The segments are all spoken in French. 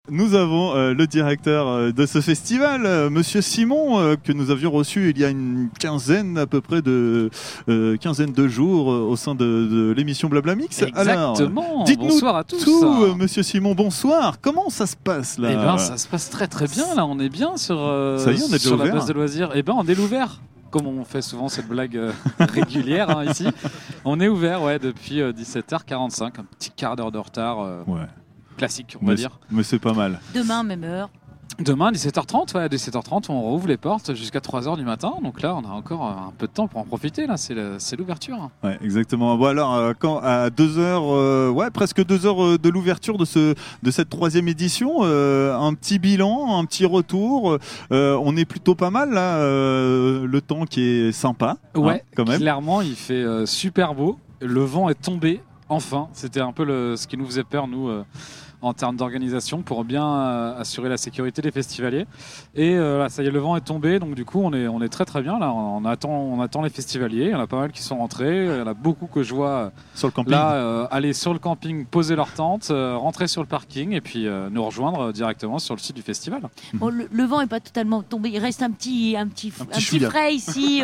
Nous avons le directeur de ce festival, Monsieur Simon, que nous avions reçu il y a une quinzaine à peu près de jours au sein de l'émission Blablamix. Exactement. Alors, dites-nous bonsoir à tous. tout, Monsieur Simon. Bonsoir. Comment ça se passe là? Eh ben, ça se passe très très bien. Là, on est bien sur ça y est, on est déjà sur la ouvert. base de loisirs. Eh ben, on est ouvert. Comme on fait souvent cette blague régulière ici, on est ouvert depuis 17h45, un petit quart d'heure de retard. Classique, on va dire. Mais c'est pas mal. Demain, même heure. Demain, 17h30, à 17h30, on rouvre les portes jusqu'à 3h du matin. Donc là, on a encore un peu de temps pour en profiter. Là, c'est l'ouverture. Ouais, exactement. Bon, alors, quand à 2h, presque 2h de l'ouverture de cette 3e édition, un petit bilan, un petit retour. On est plutôt pas mal là. Le temps qui est sympa. Ouais, quand même. Clairement, il fait super beau. Le vent est tombé. Enfin, c'était un peu ce qui nous faisait peur, nous, en termes d'organisation, pour bien assurer la sécurité des festivaliers. Et là, ça y est, le vent est tombé, donc du coup, on est très très bien. Là, on attend les festivaliers. Il y en a pas mal qui sont rentrés. Il y en a beaucoup que je vois sur le camping. Là, aller sur le camping, poser leur tente, rentrer sur le parking et puis nous rejoindre directement sur le site du festival. Bon, le vent n'est pas totalement tombé. Il reste un petit frais ici.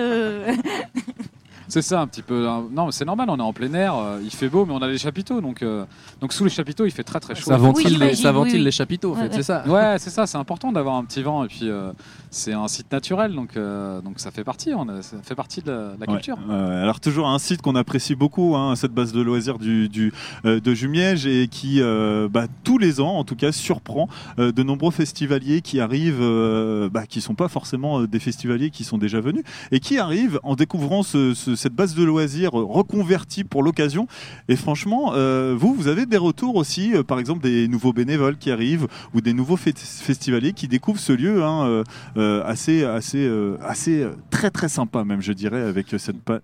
C'est ça, un petit peu. Non, mais c'est normal, on est en plein air, il fait beau, mais on a les chapiteaux, donc sous les chapiteaux, il fait très très chaud. Ça ventile les chapiteaux, en fait, c'est ça. Ouais, c'est ça, c'est important d'avoir un petit vent, et puis c'est un site naturel, donc ça fait partie, ça fait partie de la culture. Alors toujours un site qu'on apprécie beaucoup, cette base de loisirs de Jumièges, et qui tous les ans, en tout cas, surprend de nombreux festivaliers qui arrivent, qui sont pas forcément des festivaliers qui sont déjà venus, et qui arrivent en découvrant cette base de loisirs reconvertie pour l'occasion. Et franchement, vous avez des retours aussi, par exemple des nouveaux bénévoles qui arrivent ou des nouveaux festivaliers qui découvrent ce lieu assez très très sympa même, je dirais, avec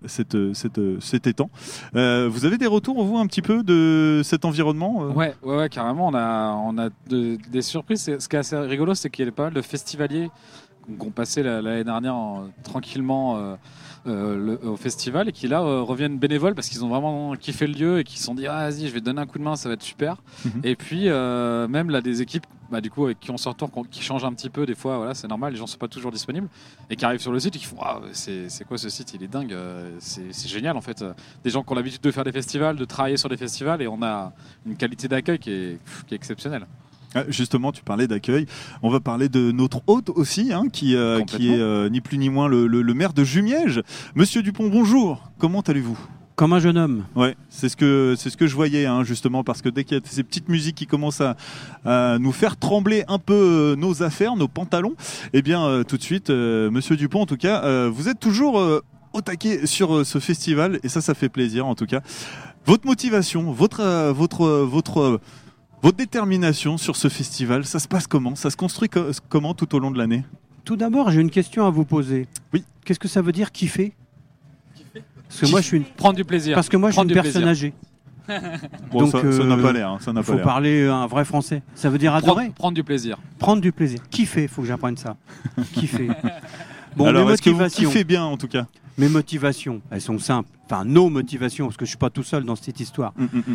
cet étang. Vous avez des retours, vous, un petit peu de cet environnement? Ouais, carrément. On a des surprises. Ce qui est assez rigolo, c'est qu'il y a pas mal de festivaliers qui ont passé l'année dernière tranquillement au festival et qui là reviennent bénévoles parce qu'ils ont vraiment kiffé le lieu et qui se sont dit vas-y, je vais te donner un coup de main, ça va être super. Et puis même là des équipes du coup avec qui on se retourne, qui changent un petit peu des fois, voilà, c'est normal, les gens sont pas toujours disponibles et qui arrivent sur le site et qui font c'est quoi ce site, il est dingue, c'est génial en fait. Des gens qui ont l'habitude de faire des festivals, de travailler sur des festivals, et on a une qualité d'accueil qui est exceptionnelle. Justement, tu parlais d'accueil. On va parler de notre hôte aussi, qui est ni plus ni moins le maire de Jumièges. Monsieur Dupont, bonjour. Comment allez-vous? Comme un jeune homme. Ouais, c'est ce que je voyais, justement, parce que dès qu'il y a ces petites musiques qui commencent à nous faire trembler un peu nos affaires, nos pantalons, eh bien, tout de suite, Monsieur Dupont, en tout cas, vous êtes toujours au taquet sur ce festival, et ça fait plaisir, en tout cas. Votre motivation, votre détermination sur ce festival, ça se passe comment? Ça se construit comment tout au long de l'année? Tout d'abord, j'ai une question à vous poser. Oui. Qu'est-ce que ça veut dire kiffer? Parce que moi, prendre du plaisir. Parce que moi, je suis une personne âgée. Bon, donc, ça n'a pas l'air. Il faut parler un vrai français. Ça veut dire adorer. Prendre du plaisir. Prendre du plaisir. Kiffer, il faut que j'apprenne ça. Kiffer. Bon, alors, mes motivations. Vous kiffez bien, en tout cas. Mes motivations, elles sont simples. Enfin, nos motivations, parce que je ne suis pas tout seul dans cette histoire.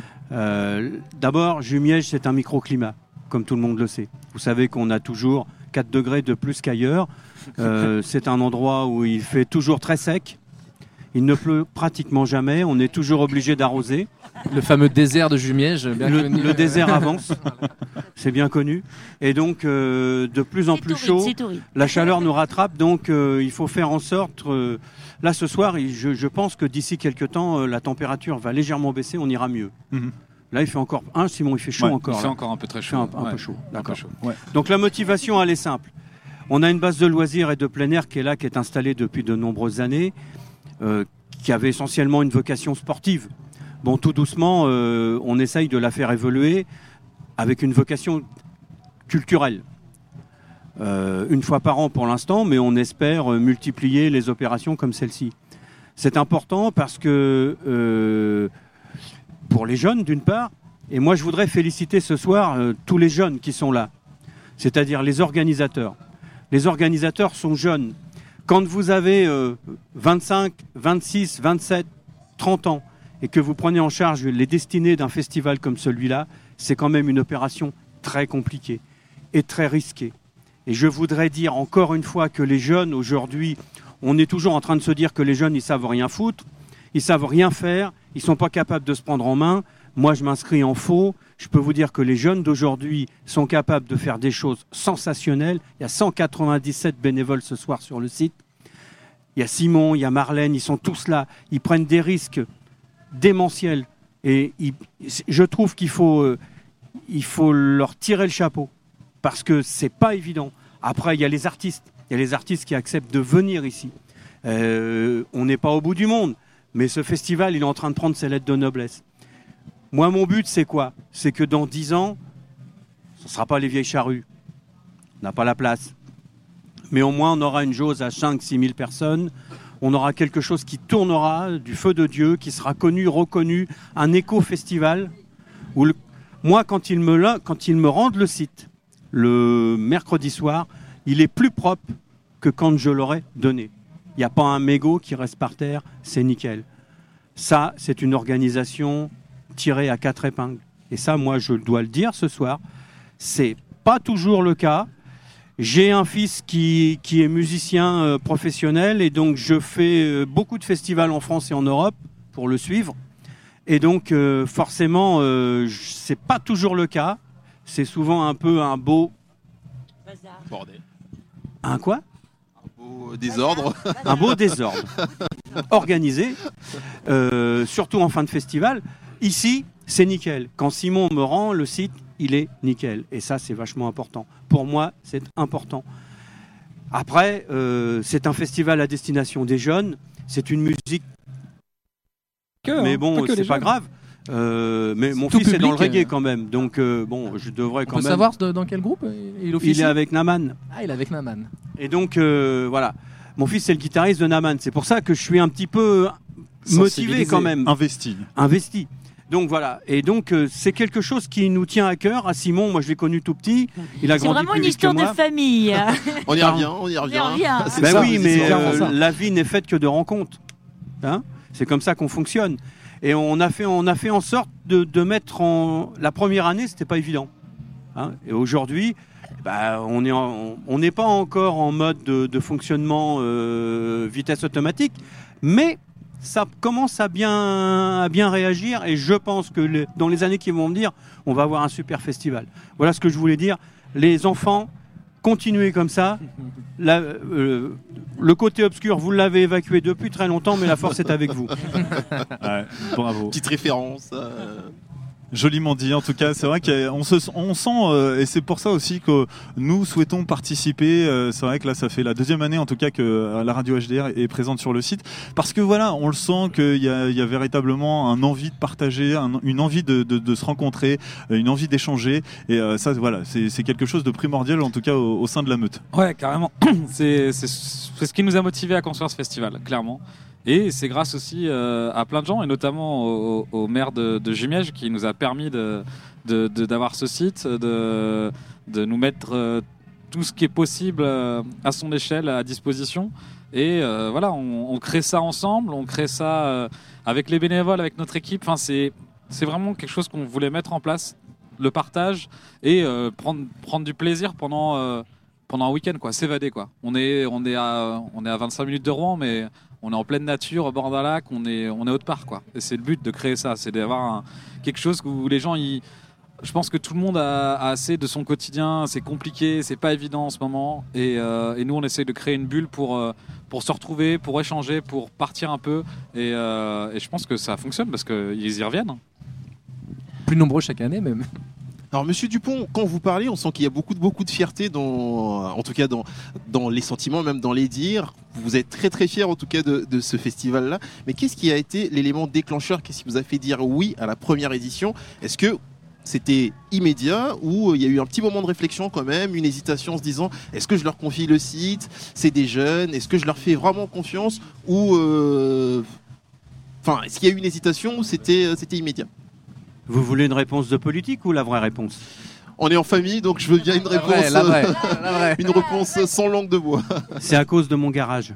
D'abord, Jumièges, c'est un microclimat, comme tout le monde le sait. Vous savez qu'on a toujours 4 degrés de plus qu'ailleurs. C'est un endroit où il fait toujours très sec. Il ne pleut pratiquement jamais. On est toujours obligé d'arroser. Le fameux désert de Jumièges, bien connu. Le désert avance. C'est bien connu. Et donc, de plus en plus chaud. La chaleur nous rattrape. Donc, il faut faire en sorte... Là, ce soir, je pense que d'ici quelques temps, la température va légèrement baisser, on ira mieux. Là, il fait encore... Simon, il fait chaud encore. Il fait encore un peu très chaud. Un peu chaud, d'accord. Donc, la motivation, elle est simple. On a une base de loisirs et de plein air qui est là, qui est installée depuis de nombreuses années, qui avait essentiellement une vocation sportive. Bon, tout doucement, on essaye de la faire évoluer avec une vocation culturelle. Une fois par an pour l'instant, mais on espère multiplier les opérations comme celle-ci. C'est important parce que pour les jeunes d'une part, et moi je voudrais féliciter ce soir tous les jeunes qui sont là, c'est-à-dire les organisateurs. Les organisateurs sont jeunes. Quand vous avez 25, 26, 27, 30 ans et que vous prenez en charge les destinées d'un festival comme celui-là, c'est quand même une opération très compliquée. est très risqué. Et je voudrais dire encore une fois que les jeunes aujourd'hui, on est toujours en train de se dire que les jeunes, ils savent rien foutre, ils savent rien faire, ils sont pas capables de se prendre en main. Moi, je m'inscris en faux. Je peux vous dire que les jeunes d'aujourd'hui sont capables de faire des choses sensationnelles. Il y a 197 bénévoles ce soir sur le site. Il y a Simon, il y a Marlène, ils sont tous là. Ils prennent des risques démentiels. Et je trouve qu'il faut leur tirer le chapeau. Parce que c'est pas évident. Après, il y a les artistes. Il y a les artistes qui acceptent de venir ici. On n'est pas au bout du monde. Mais ce festival, il est en train de prendre ses lettres de noblesse. Moi, mon but, c'est quoi? C'est que dans 10 ans, ce ne sera pas les vieilles charrues. On n'a pas la place. Mais au moins, on aura une jauge à 5-6 000 personnes. On aura quelque chose qui tournera du feu de Dieu, qui sera connu, reconnu, un éco-festival. Moi, quand ils me rendent le site, le mercredi soir, il est plus propre que quand je l'aurais donné. Il n'y a pas un mégot qui reste par terre, c'est nickel. Ça, c'est une organisation tirée à 4 épingles. Et ça, moi, je dois le dire ce soir, c'est pas toujours le cas. J'ai un fils qui est musicien professionnel et donc je fais beaucoup de festivals en France et en Europe pour le suivre. Et donc, forcément, c'est pas toujours le cas. C'est souvent un peu un beau... Bordel. Un quoi? Désordre. Un beau désordre. Organisé, surtout en fin de festival. Ici, c'est nickel. Quand Simon me rend le site, il est nickel. Et ça, c'est vachement important. Pour moi, c'est important. Après, c'est un festival à destination des jeunes. C'est une musique... mais bon, c'est pas grave. Mais mon fils est dans le reggae quand même. Donc, bon, je devrais quand même... On peut savoir dans quel groupe il officie? Il est avec Naman. Ah, il est avec Naman. Et donc, voilà. Mon fils, c'est le guitariste de Naman. C'est pour ça que je suis un petit peu motivé quand même. Investi. Donc voilà, et donc c'est quelque chose qui nous tient à cœur. À Simon, moi je l'ai connu tout petit, il a grandi plus vite que moi. C'est vraiment une histoire de famille. On y revient. Ben oui, mais la vie n'est faite que de rencontres. Hein, c'est comme ça qu'on fonctionne. Et on a fait en sorte de mettre en... La première année, c'était pas évident. Hein, et aujourd'hui, on n'est pas encore en mode de fonctionnement vitesse automatique, mais ça commence à bien réagir et je pense que dans les années qui vont venir, on va avoir un super festival. Voilà ce que je voulais dire. Les enfants, continuez comme ça. Le côté obscur, vous l'avez évacué depuis très longtemps, mais la force est avec vous. Ouais, bravo. Petite référence. Joliment dit, en tout cas, c'est vrai qu'on sent, et c'est pour ça aussi que nous souhaitons participer. C'est vrai que là, ça fait la deuxième année, en tout cas, que la radio HDR est présente sur le site, parce que voilà, on le sent qu'il y a véritablement un envie de partager, une envie de se rencontrer, une envie d'échanger, et ça, voilà, c'est quelque chose de primordial, en tout cas, au sein de la meute. Ouais, carrément. C'est ce qui nous a motivés à construire ce festival, clairement. Et c'est grâce aussi à plein de gens, et notamment au maire de Jumièges, qui nous a permis d'avoir ce site, de nous mettre tout ce qui est possible à son échelle à disposition. Et voilà, on crée ça ensemble, on crée ça avec les bénévoles, avec notre équipe. Enfin, c'est vraiment quelque chose qu'on voulait mettre en place, le partage et prendre du plaisir pendant un week-end, quoi, s'évader, quoi. On est à 25 minutes de Rouen, mais on est en pleine nature, au bord d'un lac, on est autre part, quoi. Et c'est le but de créer ça, c'est d'avoir quelque chose où les gens, je pense que tout le monde a assez de son quotidien, c'est compliqué, c'est pas évident en ce moment, et nous on essaie de créer une bulle pour se retrouver, pour échanger, pour partir un peu, et je pense que ça fonctionne parce qu'ils y reviennent. Plus nombreux chaque année même. Alors, Monsieur Dupont, quand vous parlez, on sent qu'il y a beaucoup de fierté, en tout cas dans les sentiments, même dans les dires. Vous êtes très très fiers en tout cas de ce festival-là. Mais qu'est-ce qui a été l'élément déclencheur? Qu'est-ce qui vous a fait dire oui à la première édition? Est-ce que c'était immédiat ou il y a eu un petit moment de réflexion quand même, une hésitation en se disant est-ce que je leur confie le site? C'est des jeunes, est-ce que je leur fais vraiment confiance? Ou est-ce qu'il y a eu une hésitation ou c'était immédiat? Vous voulez une réponse de politique ou la vraie réponse? On est en famille, donc je veux bien une réponse, la vraie. une réponse sans langue de bois. C'est à cause de mon garage.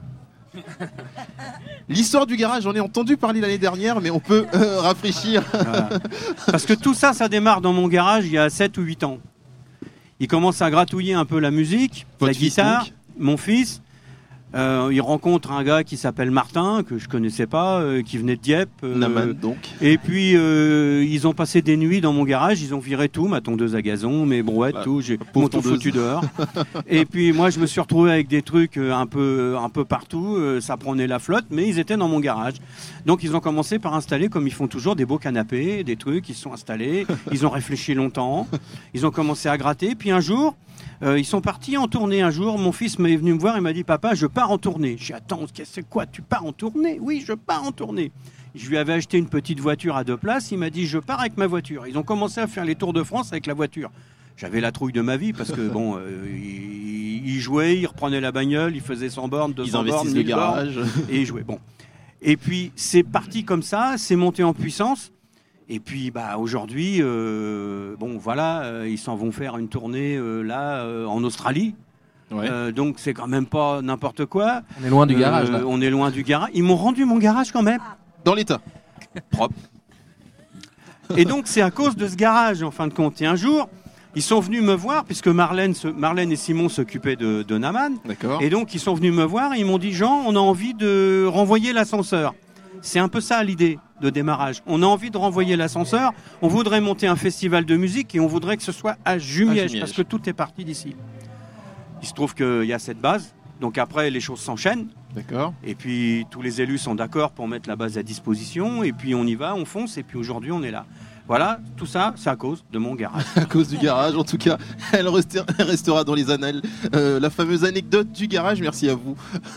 L'histoire du garage, j'en ai entendu parler l'année dernière, mais on peut rafraîchir. Voilà. Parce que tout ça, ça démarre dans mon garage il y a 7 ou 8 ans. Il commence à gratouiller un peu la musique, Votre la fils, guitare. donc Mon fils. Il rencontre un gars qui s'appelle Martin, que je connaissais pas, qui venait de Dieppe. Naman, donc. Et puis ils ont passé des nuits dans mon garage, ils ont viré tout, ma tondeuse à gazon, mes brouettes, tout, j'ai pauvre tout tondeuse. foutu dehors. Et puis moi je me suis retrouvé avec des trucs un peu partout, ça prenait la flotte, mais ils étaient dans mon garage. Donc ils ont commencé par installer, comme ils font toujours, des beaux canapés, des trucs, ils se sont installés, ils ont réfléchi longtemps, ils ont commencé à gratter, puis un jour, ils sont partis en tournée un jour. Mon fils m'est venu me voir et m'a dit: papa, je pars en tournée. J'ai dit: attends, c'est quoi, tu pars en tournée? Oui, je pars en tournée. Je lui avais acheté une petite voiture à 2 places. Il m'a dit: je pars avec ma voiture. Ils ont commencé à faire les tours de France avec la voiture. J'avais la trouille de ma vie parce que bon, il jouait, il reprenait la bagnole, il faisait 100 bornes, 200 Ils bornes, investissent le 1000 bornes, garage. et il jouait. Bon. Et puis c'est parti comme ça, c'est monté en puissance. Et puis bah aujourd'hui, bon voilà, ils s'en vont faire une tournée en Australie. Ouais. Donc c'est quand même pas n'importe quoi. On est loin du garage, là. On est loin du garage. Ils m'ont rendu mon garage quand même Dans l'état. propre. Et donc c'est à cause de ce garage en fin de compte. Et un jour, ils sont venus me voir puisque Marlène et Simon s'occupaient de Naman. D'accord. Et donc ils sont venus me voir et ils m'ont dit: Jean, on a envie de renvoyer l'ascenseur. C'est un peu ça l'idée de démarrage. On a envie de renvoyer l'ascenseur, on voudrait monter un festival de musique et on voudrait que ce soit à Jumièges, parce que tout est parti d'ici. Il se trouve qu'il y a cette base, donc après les choses s'enchaînent, D'accord. et puis tous les élus sont d'accord pour mettre la base à disposition, et puis on y va, on fonce, et puis aujourd'hui on est là. Voilà, tout ça, c'est à cause de mon garage. À cause du garage, en tout cas, elle restera dans les annales. La fameuse anecdote du garage, merci à vous.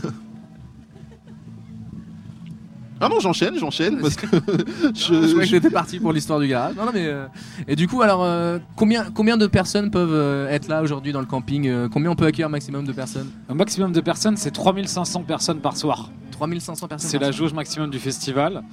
Ah non, j'enchaîne, parce que Je croyais que t'étais parti pour l'histoire du garage. Non, mais et du coup, alors, combien de personnes peuvent être là aujourd'hui dans le camping? Combien on peut accueillir un maximum de personnes? Un maximum de personnes, c'est 3500 personnes par soir. 3500 personnes. C'est par la soir. jauge maximum du festival.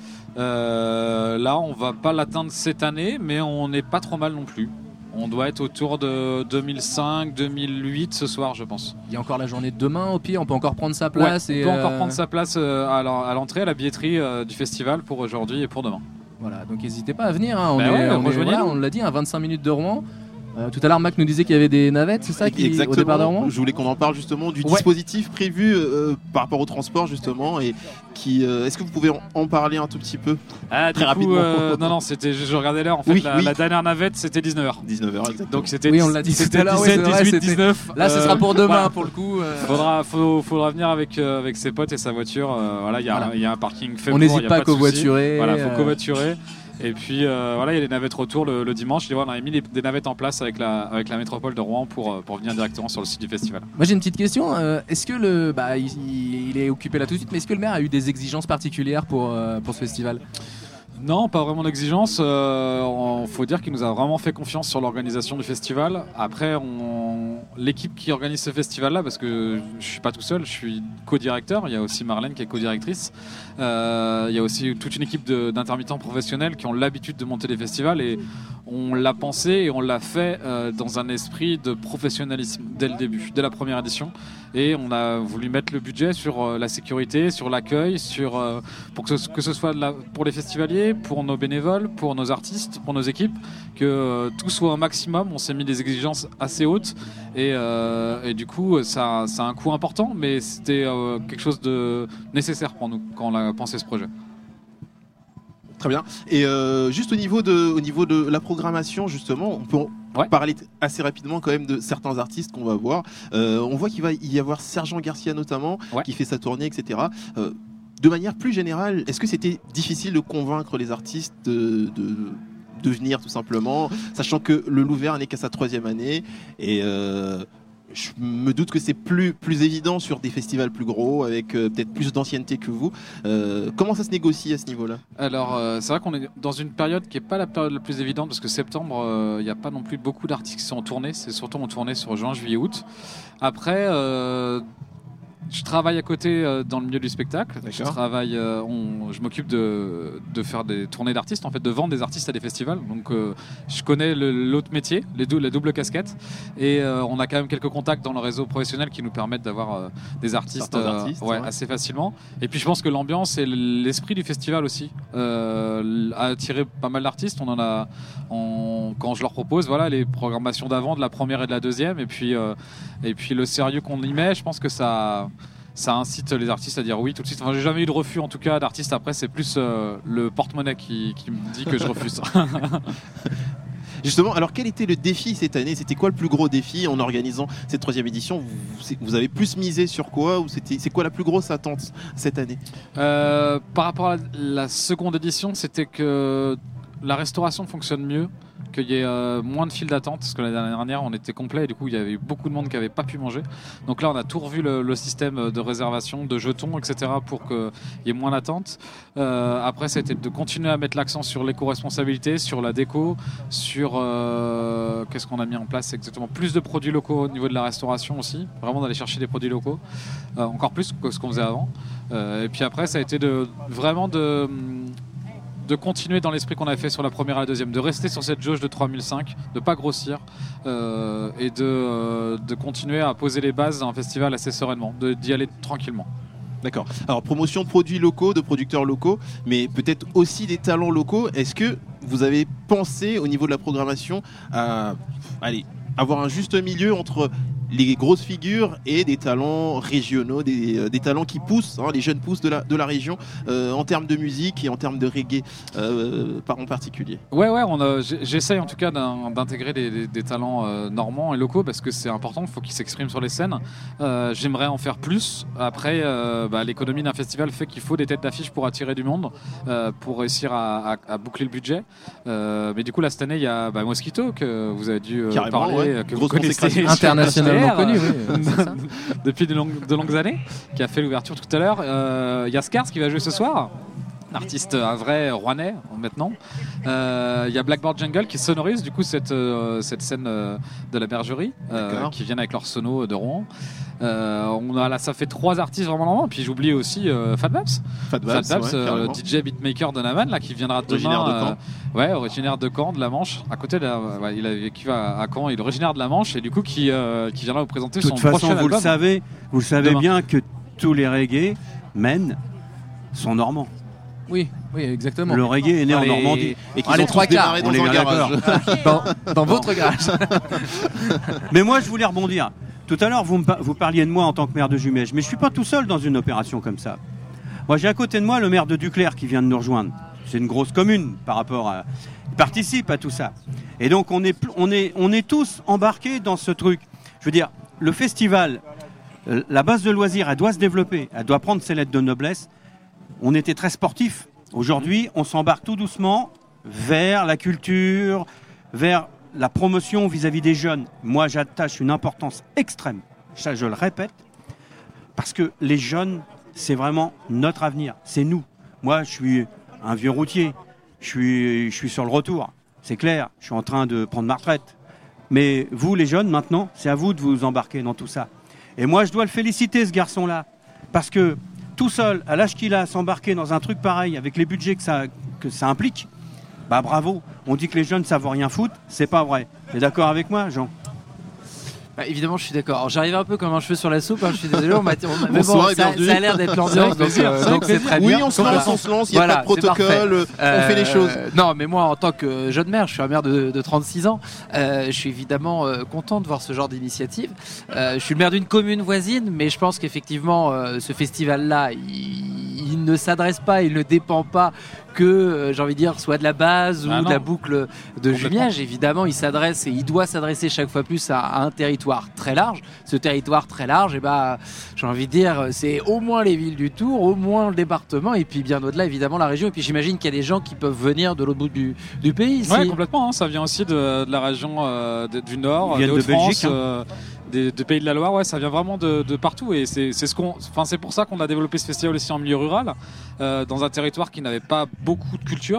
Là, on va pas l'atteindre cette année, mais on n'est pas trop mal non plus. On doit être autour de 2005, 2008 ce soir, je pense. Il y a encore la journée de demain, au pire, on peut encore prendre sa place. Ouais, on peut encore prendre sa place à l'entrée, à la billetterie du festival pour aujourd'hui et pour demain. Voilà, donc n'hésitez pas à venir. Hein. Rejoignez-nous. Voilà, on l'a dit, à 25 minutes de Rouen. Tout à l'heure, Mac nous disait qu'il y avait des navettes, c'est ça, au départ de Rouen? Je voulais qu'on en parle justement du Ouais. dispositif prévu par rapport au transport justement et qui. Est-ce que vous pouvez en parler un tout petit peu? Ah, Très du coup, rapidement. non, c'était, je regardais l'heure. En fait, Oui, oui. la dernière navette, c'était 19h. 19h exactement. Donc c'était Oui, on l'a dit tout c'était à l'heure, 17, ouais, c'est vrai, 18, c'était- 19. Là, ce sera pour demain, voilà. pour le coup. Faudra venir avec ses potes et sa voiture. Voilà, il y a un parking fait. On n'hésite pas à covoiturer. Voilà, faut covoiturer. Et puis voilà, il y a les navettes retour le dimanche. On a mis des navettes en place avec la métropole de Rouen pour venir directement sur le site du festival. Moi j'ai une petite question. Est-ce que il est occupé là tout de suite, mais est-ce que le maire a eu des exigences particulières pour ce festival? Non, pas vraiment d'exigence. Faut dire qu'il nous a vraiment fait confiance sur l'organisation du festival. Après, l'équipe qui organise ce festival-là, parce que je suis pas tout seul, je suis co-directeur. Il y a aussi Marlène qui est co-directrice. Il y a aussi toute une équipe d'intermittents professionnels qui ont l'habitude de monter des festivals et on l'a pensé et on l'a fait dans un esprit de professionnalisme dès le début, dès la première édition. Et on a voulu mettre le budget sur la sécurité, sur l'accueil, pour que ce soit pour les festivaliers, pour nos bénévoles, pour nos artistes, pour nos équipes, que tout soit un maximum. On s'est mis des exigences assez hautes et du coup ça a un coût important, mais c'était quelque chose de nécessaire pour nous quand on a pensé ce projet. Très bien. Et juste au niveau de la programmation, justement, on peut parler assez rapidement quand même de certains artistes qu'on va voir. On voit qu'il va y avoir Sergent Garcia notamment, qui fait sa tournée, etc. De manière plus générale, est-ce que c'était difficile de convaincre les artistes de venir tout simplement, sachant que le Louvert n'est qu'à sa 3e année et je me doute que c'est plus évident sur des festivals plus gros, avec peut-être plus d'ancienneté que vous. Comment ça se négocie à ce niveau-là? Alors, c'est vrai qu'on est dans une période qui n'est pas la période la plus évidente, parce que septembre, il n'y a pas non plus beaucoup d'artistes qui sont en tournée. C'est surtout en tournée sur juin, juillet, août. Après, Je travaille à côté dans le milieu du spectacle. Je m'occupe de faire des tournées d'artistes, en fait, de vendre des artistes à des festivals. Donc, je connais l'autre métier, la double casquette, et on a quand même quelques contacts dans le réseau professionnel qui nous permettent d'avoir des artistes, assez facilement. Et puis, je pense que l'ambiance et l'esprit du festival aussi a attiré pas mal d'artistes. On en a, quand je leur propose, voilà, les programmations d'avant, de la première et de la deuxième, et puis le sérieux qu'on y met, je pense que ça incite les artistes à dire oui tout de suite. Enfin, j'ai jamais eu de refus en tout cas d'artistes. Après, c'est plus le porte-monnaie qui me dit que je refuse. Justement, alors quel était le défi cette année? C'était quoi le plus gros défi en organisant cette 3e édition? Vous avez plus misé sur quoi, ou c'est quoi la plus grosse attente cette année? Par rapport à la seconde édition, c'était que la restauration fonctionne mieux, qu'il y ait moins de files d'attente, parce que l'année dernière on était complet et du coup il y avait beaucoup de monde qui n'avait pas pu manger. Donc là on a tout revu le système de réservation, de jetons, etc. pour qu'il y ait moins d'attente. Après c'était de continuer à mettre l'accent sur l'éco-responsabilité, sur la déco, sur qu'est-ce qu'on a mis en place exactement, plus de produits locaux au niveau de la restauration aussi, vraiment d'aller chercher des produits locaux, encore plus que ce qu'on faisait avant. Et puis après ça a été vraiment de continuer dans l'esprit qu'on avait fait sur la première et la deuxième, de rester sur cette jauge de 3005, de pas grossir et de continuer à poser les bases d'un festival assez sereinement, d'y aller tranquillement. D'accord. Alors promotion de produits locaux, de producteurs locaux, mais peut-être aussi des talents locaux. Est-ce que vous avez pensé au niveau de la programmation à avoir un juste milieu entre les grosses figures et des talents régionaux, des talents qui poussent, les jeunes pousses de la région en termes de musique et en termes de reggae en particulier? Ouais, j'essaye en tout cas d'intégrer des talents normands et locaux parce que c'est important, il faut qu'ils s'expriment sur les scènes. J'aimerais en faire plus. Après, l'économie d'un festival fait qu'il faut des têtes d'affiche pour attirer du monde, pour réussir à boucler le budget. Mais du coup, là, cette année, il y a Mosquito que vous avez dû parler, que vous connaissez internationalement connu, depuis de longues années, qui a fait l'ouverture tout à l'heure. Il y a Scars qui va jouer ce soir, un artiste, un vrai rouennais maintenant. Il y a Blackboard Jungle qui sonorise du coup cette scène de la bergerie, qui viennent avec leur sono de Rouen. Ça fait 3 artistes vraiment normaux. Puis j'oublie aussi Fat Babs, DJ beatmaker de Naman là, qui viendra demain, originaire de Caen, de la Manche, à côté il a vécu à Caen, il est originaire de la Manche et du coup qui viendra vous présenter son prochain album. De toute façon, vous le savez bien que tous les reggae sont normands. Oui, exactement. Le reggae est né en Normandie. Et qu'ils ont tous démarré dans un garage. dans votre garage. Mais moi, je voulais rebondir. Tout à l'heure, vous parliez de moi en tant que maire de Jumèges, mais je ne suis pas tout seul dans une opération comme ça. Moi, j'ai à côté de moi le maire de Duclair qui vient de nous rejoindre. C'est une grosse commune par rapport à... Il participe à tout ça. Et donc, on est tous embarqués dans ce truc. Je veux dire, le festival, la base de loisirs, elle doit se développer. Elle doit prendre ses lettres de noblesse. On était très sportifs. Aujourd'hui, on s'embarque tout doucement vers la culture, vers la promotion vis-à-vis des jeunes. Moi, j'attache une importance extrême. Ça, je le répète, parce que les jeunes, c'est vraiment notre avenir. C'est nous. Moi, je suis un vieux routier. Je suis sur le retour. C'est clair. Je suis en train de prendre ma retraite. Mais vous, les jeunes, maintenant, c'est à vous de vous embarquer dans tout ça. Et moi, je dois le féliciter, ce garçon-là, parce que tout seul, à l'âge qu'il a, s'embarquer dans un truc pareil, avec les budgets que ça implique, bravo. On dit que les jeunes ne savent rien foutre, c'est pas vrai. T'es d'accord avec moi, Jean? Évidemment, je suis d'accord. Alors, j'arrive un peu comme un cheveu sur la soupe, je suis désolé, Bonsoir, ça a l'air d'être l'ambiance, donc c'est très bien. Oui, on se lance, il n'y a pas de protocole, on fait les choses. Non, mais moi, en tant que jeune maire, je suis un maire de 36 ans, je suis évidemment content de voir ce genre d'initiative. Je suis le maire d'une commune voisine, mais je pense qu'effectivement, ce festival-là, il ne s'adresse pas, il ne dépend pas que, j'ai envie de dire, soit de la base ou de la boucle de Jumèges. Évidemment, il s'adresse et il doit s'adresser chaque fois plus à un territoire très large. Ce territoire très large, j'ai envie de dire, c'est au moins les villes du Tour, au moins le département, et puis bien au-delà, évidemment, la région. Et puis j'imagine qu'il y a des gens qui peuvent venir de l'autre bout du pays ici. Oui, complètement. Ça vient aussi de la région du Nord, de France. Des Pays de la Loire, ça vient vraiment de partout et c'est pour ça qu'on a développé ce festival aussi en milieu rural, dans un territoire qui n'avait pas beaucoup de culture.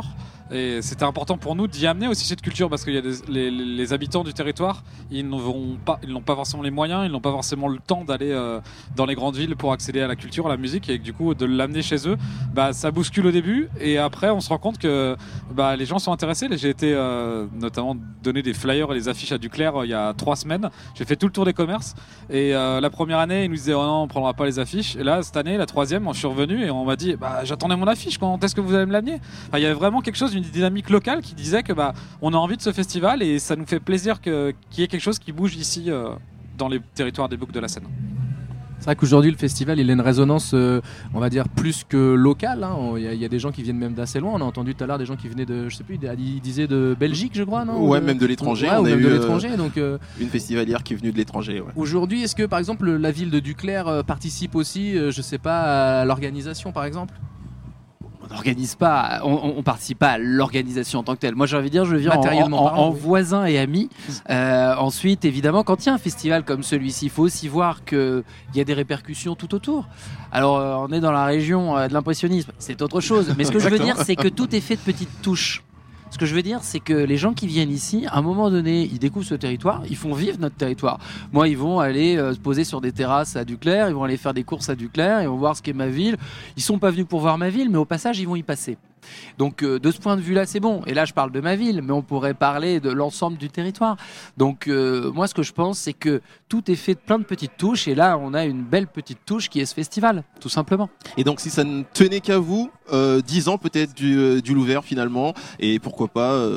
Et c'était important pour nous d'y amener aussi cette culture parce qu'il y a les habitants du territoire, ils n'ont pas forcément les moyens, ils n'ont pas forcément le temps d'aller dans les grandes villes pour accéder à la culture, à la musique, et du coup de l'amener chez eux, ça bouscule au début et après on se rend compte que les gens sont intéressés. J'ai été notamment donner des flyers et des affiches à Duclair il y a 3 semaines. J'ai fait tout le tour des commerces et la première année ils nous disaient oh non on prendra pas les affiches, et là cette année la 3e je suis revenu et on m'a dit j'attendais mon affiche, quand est-ce que vous allez me l'amener. Il y avait vraiment quelque chose, une dynamique locale qui disait que on a envie de ce festival et ça nous fait plaisir qu'il y ait quelque chose qui bouge ici dans les territoires des Boucles de la Seine. C'est vrai qu'aujourd'hui le festival il a une résonance on va dire plus que locale, hein. Il y a des gens qui viennent même d'assez loin. On a entendu tout à l'heure des gens qui venaient de, je sais plus, il disait de Belgique je crois, non? Ouais, même de l'étranger. On a eu de l'étranger, donc une festivalière qui est venue de l'étranger. Ouais. Aujourd'hui, est-ce que par exemple la ville de Duclair participe aussi, je sais pas, à l'organisation par exemple? On n'organise pas, on participe pas à l'organisation en tant que telle. Moi, j'ai envie de dire, je viens Matériellement en voisin et ami. Ensuite, évidemment, quand il y a un festival comme celui-ci, il faut aussi voir qu'il y a des répercussions tout autour. Alors, on est dans la région de l'impressionnisme, c'est autre chose. Mais ce que je veux dire, c'est que tout est fait de petites touches. Ce que je veux dire, c'est que les gens qui viennent ici, à un moment donné, ils découvrent ce territoire, ils font vivre notre territoire. Moi, ils vont aller se poser sur des terrasses à Duclair, ils vont aller faire des courses à Duclair, ils vont voir ce qu'est ma ville. Ils sont pas venus pour voir ma ville, mais au passage, ils vont y passer. Donc de ce point de vue-là, c'est bon. Et là, je parle de ma ville, mais on pourrait parler de l'ensemble du territoire. Donc moi, ce que je pense, c'est que tout est fait de plein de petites touches. Et là, on a une belle petite touche qui est ce festival, tout simplement. Et donc, si ça ne tenait qu'à vous, 10 ans peut-être du Louvert finalement, et pourquoi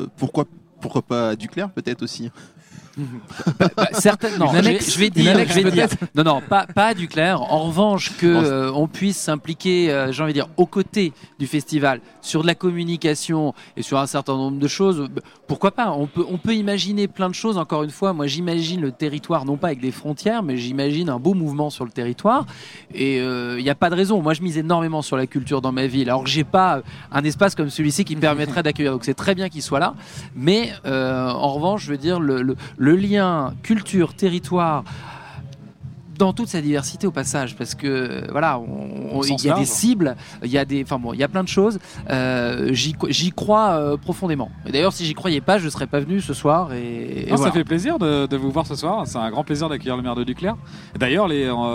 pas à Duclair peut-être aussi. Certainement. Je vais dire. Non, pas à Duclair. En revanche, on puisse s'impliquer, j'ai envie de dire, aux côtés du festival, sur de la communication et sur un certain nombre de choses. Pourquoi pas? On peut imaginer plein de choses. Encore une fois, moi, j'imagine le territoire non pas avec des frontières, mais j'imagine un beau mouvement sur le territoire. Et il n'y a pas de raison. Moi, je mise énormément sur la culture dans ma ville. Alors que j'ai pas un espace comme celui-ci qui me permettrait d'accueillir. Donc c'est très bien qu'il soit là. Mais en revanche, je veux dire le lien culture-territoire dans toute sa diversité au passage, parce que voilà, il y a des cibles, il y a plein de choses. J'y crois profondément. Et d'ailleurs, si j'y croyais pas, je serais pas venu ce soir. Et voilà. Ça fait plaisir de vous voir ce soir. C'est un grand plaisir d'accueillir le maire de Duclair. Et d'ailleurs,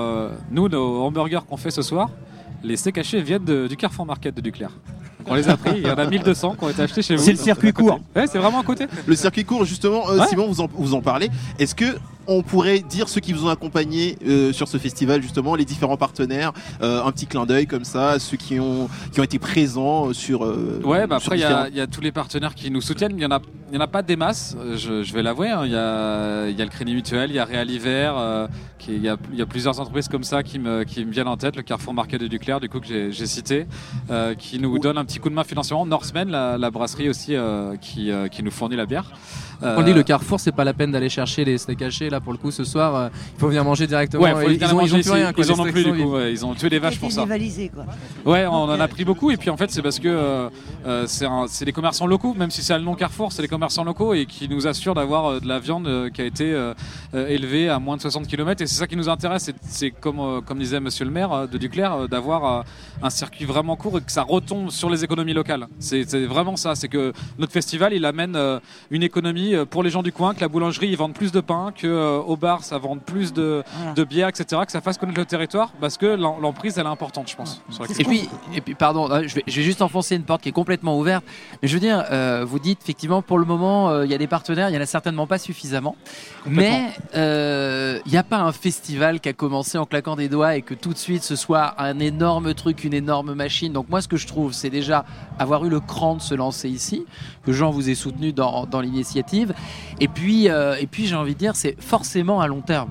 nos hamburgers qu'on fait ce soir, les steaks hachés viennent du Carrefour Market de Duclair. On les a pris, il y en a 1200 qui ont été achetés chez vous. C'est le circuit court. Ouais, c'est vraiment à côté. Le circuit court, justement, Simon, vous en parlez. Est-ce que on pourrait dire ceux qui vous ont accompagné sur ce festival, justement, les différents partenaires, un petit clin d'œil comme ça, ceux qui ont été présents sur. Après, il y a tous les partenaires qui nous soutiennent. Il y en a pas des masses, je vais l'avouer. Il y a le Crédit Mutuel, il y a Réal Hiver, il y a plusieurs entreprises comme ça qui me viennent en tête. Le Carrefour Market de Duclair, du coup, que j'ai cité, qui nous donne un petit coup de main financièrement. Norsemen, la brasserie aussi, qui nous fournit la bière. On dit le Carrefour, c'est pas la peine d'aller chercher les steaks hachés là pour le coup ce soir. Il faut venir manger directement. Ouais, ils ont plus rien. Ils en ont plus du coup. Ouais, ils ont tué des vaches pour ça. Quoi. Ouais, on en a pris beaucoup et puis en fait c'est parce que c'est des commerçants locaux, même si c'est le nom Carrefour, c'est des commerçants locaux et qui nous assurent d'avoir de la viande qui a été élevée à moins de 60 km, et c'est ça qui nous intéresse. C'est comme disait Monsieur le maire de Duclair, d'avoir un circuit vraiment court et que ça retombe sur les économies locales. C'est vraiment ça. C'est que notre festival il amène une économie pour les gens du coin, que la boulangerie ils vendent plus de pain, que au bar ça vende plus de bière, etc., que ça fasse connaître le territoire, parce que l'emprise elle est importante, je pense. Et puis pardon, je vais juste enfoncer une porte qui est complètement ouverte, mais je veux dire, vous dites effectivement pour le moment il y a des partenaires, il y en a certainement pas suffisamment, mais il n'y a pas un festival qui a commencé en claquant des doigts et que tout de suite ce soit un énorme truc, une énorme machine. Donc moi ce que je trouve, c'est déjà avoir eu le cran de se lancer ici, que Jean vous ait soutenu dans l'initiative. Et puis j'ai envie de dire, c'est forcément à long terme.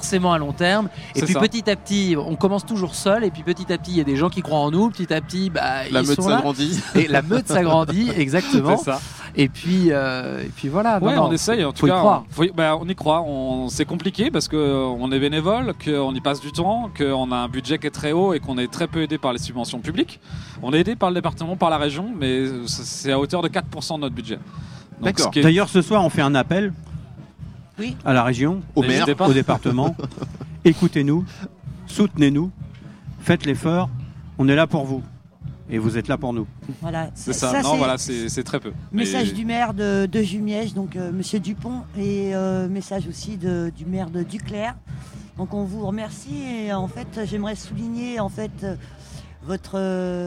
Et puis petit à petit, on commence toujours seul, et puis petit à petit, il y a des gens qui croient en nous, petit à petit, la meute s'agrandit. Et la meute s'agrandit, exactement. C'est ça. Et puis voilà. Ouais, on essaye, en tout cas. On y croit. C'est compliqué parce qu'on est bénévole, qu'on y passe du temps, qu'on a un budget qui est très haut et qu'on est très peu aidé par les subventions publiques. On est aidé par le département, par la région, mais c'est à hauteur de 4% de notre budget. D'accord. D'ailleurs, ce soir, on fait un appel à la région, au maire, au département. Écoutez-nous, soutenez-nous, faites l'effort, on est là pour vous. et vous êtes là pour nous. Voilà. C'est ça. Non, voilà, c'est très peu. Message du maire de Jumièges, donc Monsieur Dupont, et message aussi du maire de Duclerc. Donc on vous remercie et en fait j'aimerais souligner en fait votre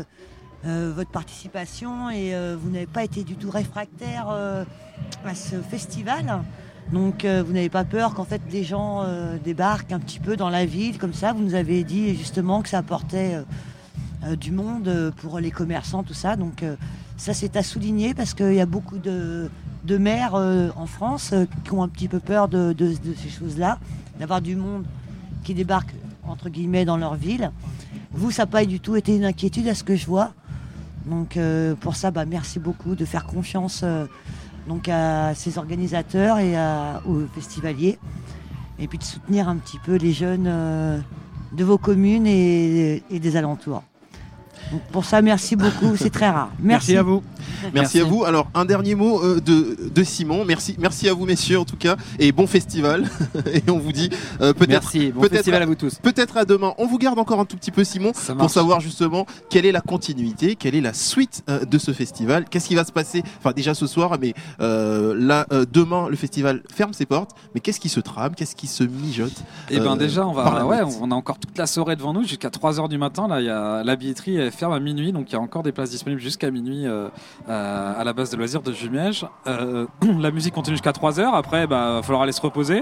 participation et vous n'avez pas été du tout réfractaire à ce festival. Donc vous n'avez pas peur qu'en fait les gens débarquent un petit peu dans la ville comme ça. Vous nous avez dit justement que ça apportait du monde pour les commerçants, tout ça. Donc ça c'est à souligner parce qu'il y a beaucoup de maires en France qui ont un petit peu peur de ces choses-là, d'avoir du monde qui débarque entre guillemets dans leur ville. Vous, ça n'a pas du tout été une inquiétude à ce que je vois. Donc pour ça, merci beaucoup de faire confiance donc à ces organisateurs et aux festivaliers. Et puis de soutenir un petit peu les jeunes de vos communes et des alentours. Donc pour ça, merci beaucoup, c'est très rare. Merci à vous. Merci à vous. Alors, un dernier mot de Simon. Merci à vous, messieurs, en tout cas. Et bon festival. Et on vous dit peut-être. Merci, bon festival à vous tous. Peut-être à demain. On vous garde encore un tout petit peu, Simon, pour savoir justement quelle est la continuité, quelle est la suite de ce festival. Qu'est-ce qui va se passer? Enfin, déjà ce soir, mais là, demain, le festival ferme ses portes. Mais qu'est-ce qui se trame? Qu'est-ce qui se mijote? Eh bien, déjà, on a encore toute la soirée devant nous, jusqu'à 3h du matin. Là, il y a la billetterie, elle ferme à minuit, donc il y a encore des places disponibles jusqu'à minuit à la base de loisirs de Jumièges. La musique continue jusqu'à 3h. Après, il va falloir aller se reposer.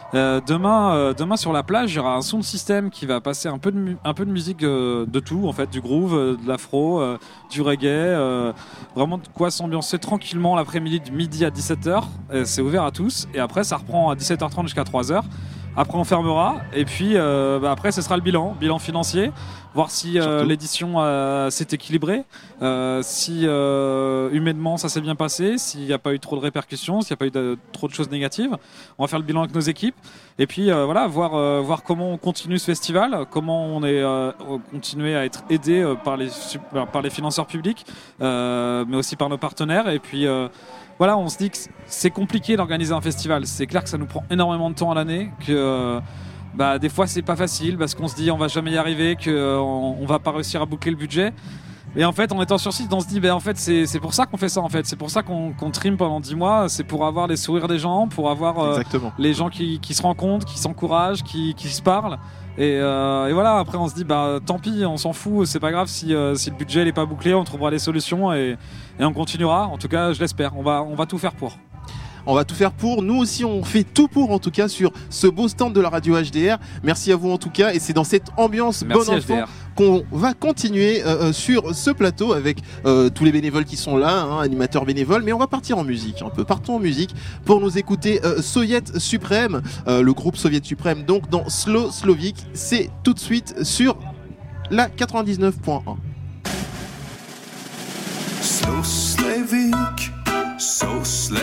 Demain sur la plage, il y aura un son de système qui va passer un peu de musique de tout, en fait, du groove, de l'afro, du reggae, vraiment de quoi s'ambiancer tranquillement l'après-midi, de midi à 17h. C'est ouvert à tous. Et après, ça reprend à 17h30 jusqu'à 3h. Après, on fermera. Et puis, après, ce sera le bilan financier. Voir si l'édition s'est équilibrée, si humainement ça s'est bien passé, s'il n'y a pas eu trop de répercussions, s'il n'y a pas eu trop de choses négatives. On va faire le bilan avec nos équipes. Et puis, voir comment on continue ce festival, comment on est continué à être aidé par les financeurs publics, mais aussi par nos partenaires. Et puis, on se dit que c'est compliqué d'organiser un festival. C'est clair que ça nous prend énormément de temps à l'année, que des fois c'est pas facile parce qu'on se dit on va jamais y arriver, qu'on va pas réussir à boucler le budget. Et en fait, en étant sur site, on se dit en fait c'est pour ça qu'on fait ça, en fait. C'est pour ça qu'on trim pendant 10 mois. C'est pour avoir les sourires des gens, pour avoir les gens qui se rencontrent, qui s'encouragent, qui se parlent. Et voilà, après on se dit tant pis, on s'en fout, c'est pas grave si le budget n'est pas bouclé, on trouvera les solutions et on continuera. En tout cas, je l'espère. On va tout faire pour. On va tout faire pour. Nous aussi, on fait tout pour, en tout cas, sur ce beau stand de la radio HDR. Merci à vous, en tout cas. Et c'est dans cette ambiance bonne enfant qu'on va continuer sur ce plateau avec tous les bénévoles qui sont là, animateurs bénévoles. Mais on va partir en musique. Partons en musique pour nous écouter Soviet Suprême, le groupe Soviet Suprême, donc dans Slow Slovic. C'est tout de suite sur la 99.1. Slow Slavic, so Slavic.